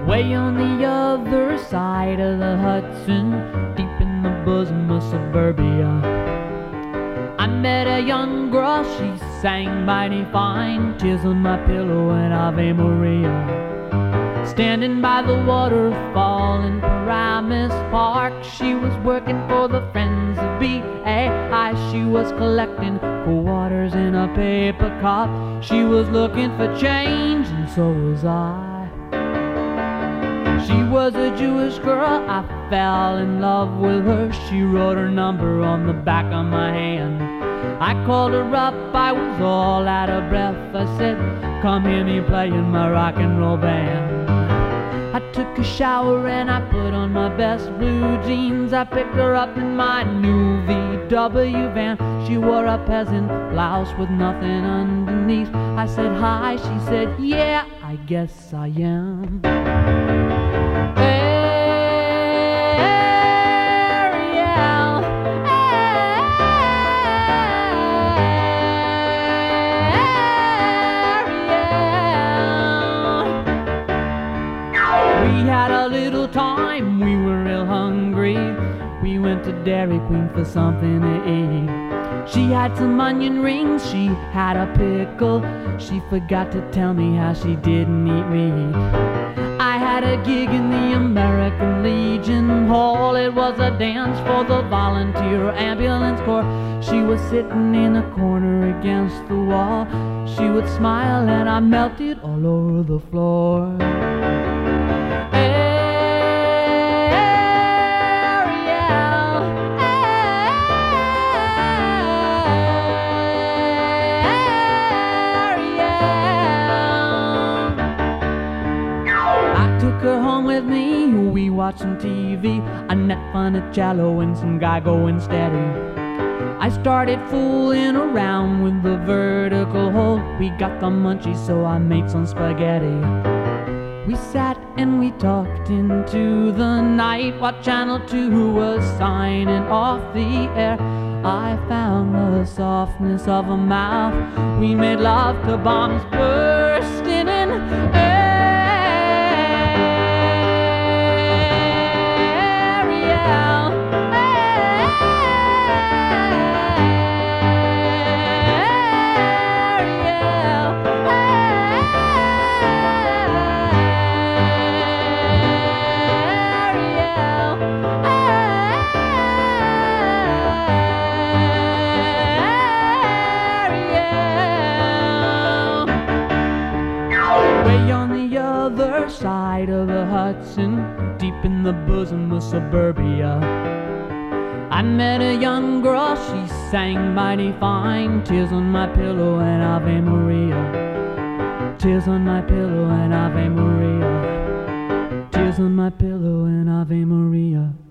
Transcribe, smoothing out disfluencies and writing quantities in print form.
Way on the other side of the Hudson, deep in the bosom of suburbia, I met a young girl, she sang mighty fine, tears on my pillow and Ave Maria. Standing by the waterfall in Paramus Park, she was working for the Friends of BAI. She was collecting cool waters in a paper cup. She was looking for change, and so was I. She was a Jewish girl, I fell in love with her. She wrote her number on the back of my hand. I called her up, I was all out of breath. I said, come hear me play in my rock and roll band. I took a shower and I put on my best blue jeans. I picked her up in my new VW van. She wore a peasant blouse with nothing underneath. I said hi, she said yeah, I guess I am. We had a little time, we were real hungry. We went to Dairy Queen for something to eat. She had some onion rings, she had a pickle. She forgot to tell me how she didn't eat meat. I had a gig in the American Legion Hall. It was a dance for the volunteer ambulance corps. She was sitting in a corner against the wall. She would smile and I melted all over the floor. Took her home with me, we watched some TV, Annette Funicello and some guy going steady. I started fooling around with the vertical hold. We got the munchies, so I made some spaghetti. We sat and we talked into the night while Channel 2 was signing off the air. I found the softness of a mouth. We made love to bombs bursting in air. Way on the other side of the Hudson, deep in the bosom of suburbia, I met a young girl, she sang mighty fine. Tears on my pillow and Ave Maria. Tears on my pillow and Ave Maria. Tears on my pillow and Ave Maria.